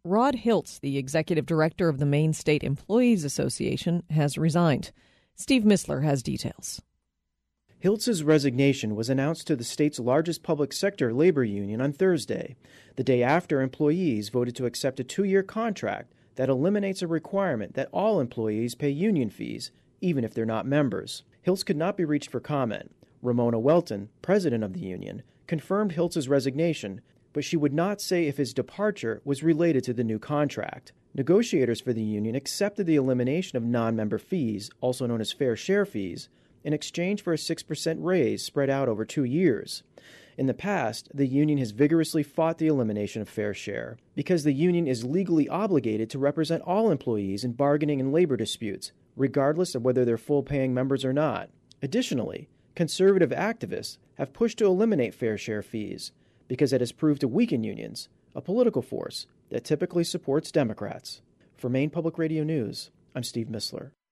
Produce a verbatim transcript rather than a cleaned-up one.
Rod Hiltz, the executive director of the Maine State Employees Association, has resigned. Steve Missler has details. Hiltz's resignation was announced to the state's largest public sector labor union on Thursday, the day after employees voted to accept a two-year contract that eliminates a requirement that all employees pay union fees, even if they're not members. Hiltz could not be reached for comment. Ramona Welton, president of the union, confirmed Hiltz's resignation, but she would not say if his departure was related to the new contract. Negotiators for the union accepted the elimination of non-member fees, also known as fair share fees, in exchange for a six percent raise spread out over two years. In the past, the union has vigorously fought the elimination of fair share because the union is legally obligated to represent all employees in bargaining and labor disputes, regardless of whether they're full-paying members or not. Additionally, conservative activists have pushed to eliminate fair share fees because it has proved to weaken unions, a political force that typically supports Democrats. For Maine Public Radio News, I'm Steve Missler.